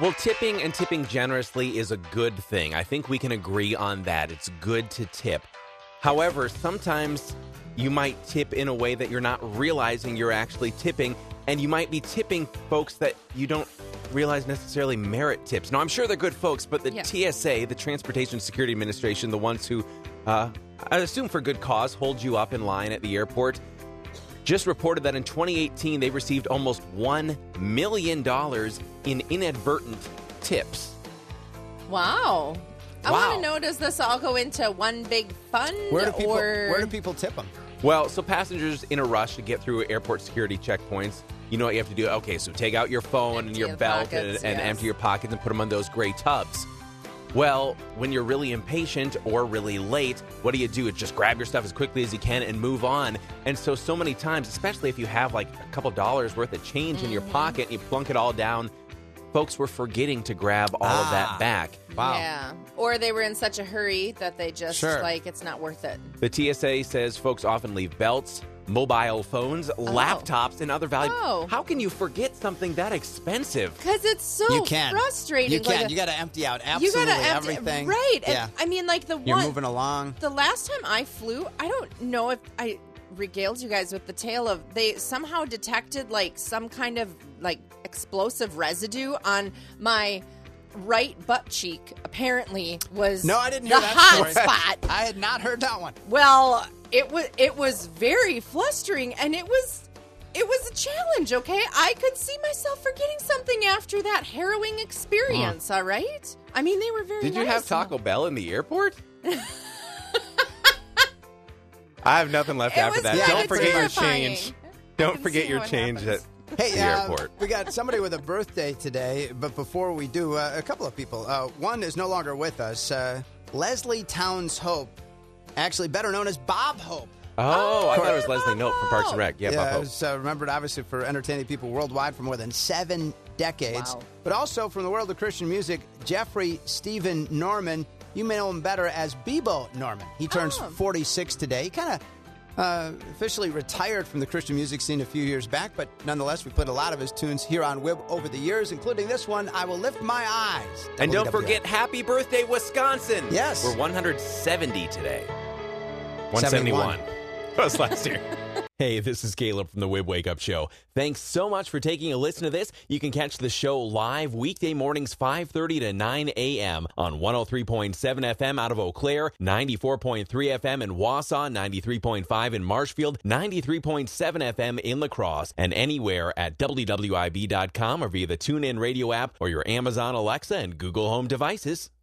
Well, tipping and tipping generously is a good thing. I think we can agree on that. It's good to tip. However, sometimes you might tip in a way that you're not realizing you're actually tipping, and you might be tipping folks that you don't realize necessarily merit tips. Now, I'm sure they're good folks, but the TSA, the Transportation Security Administration, the ones who, I assume for good cause, hold you up in line at the airport, just reported that in 2018, they received almost $1 million in inadvertent tips. Wow. I want to know, does this all go into one big fund? Where do people tip them? Well, so passengers in a rush to get through airport security checkpoints, you know what you have to do? Okay, so take out your phone and your belt pockets, and empty your pockets and put them on those gray tubs. Well, when you're really impatient or really late, what do? It's just grab your stuff as quickly as you can and move on. And so many times, especially if you have like a couple dollars worth of change in your pocket and you plunk it all down, folks were forgetting to grab all of that back. Wow. Yeah. Or they were in such a hurry that they just, it's not worth it. The TSA says folks often leave belts, mobile phones, laptops, and other valuable... Oh. How can you forget something that expensive? Because it's so frustrating. You can. You got to empty out absolutely everything. Right. Yeah. And, I mean, like You're moving along. The last time I flew, I don't know if I regaled you guys with the tale of they somehow detected like some kind of like explosive residue on my right butt cheek. Apparently was I didn't hear the that hot story. spot. I had not heard that one. Well, it was very flustering, and it was a challenge. Okay, I could see myself forgetting something after that harrowing experience. All right, I mean they were very. Did you nice. have Taco Bell in the airport? I have nothing left after that. Yeah, Don't forget your terrifying. change. Don't forget your change at Hey, the airport. We got somebody with a birthday today, but before we do, a couple of people. One is no longer with us. Leslie Towns Hope, actually better known as Bob Hope. Oh, I thought it was Leslie Nope from Parks and Rec. Yeah, Bob Hope. Was remembered obviously for entertaining people worldwide for more than 7 decades. Wow. But also from the world of Christian music, Jeffrey Stephen Norman. You may know him better as Bebo Norman. He turns 46 today. He kind of officially retired from the Christian music scene a few years back, but nonetheless, we played a lot of his tunes here on WIB over the years, including this one, I Will Lift My Eyes. And don't WWF. forget, happy birthday, Wisconsin. Yes. We're 170 today. 171. That was last year. Hey, this is Caleb from the WIB Wake Up Show. Thanks so much for taking a listen to this. You can catch the show live weekday mornings 5:30 to 9 a.m. on 103.7 FM out of Eau Claire, 94.3 FM in Wausau, 93.5 in Marshfield, 93.7 FM in La Crosse, and anywhere at WWIB.com or via the TuneIn Radio app or your Amazon Alexa and Google Home devices.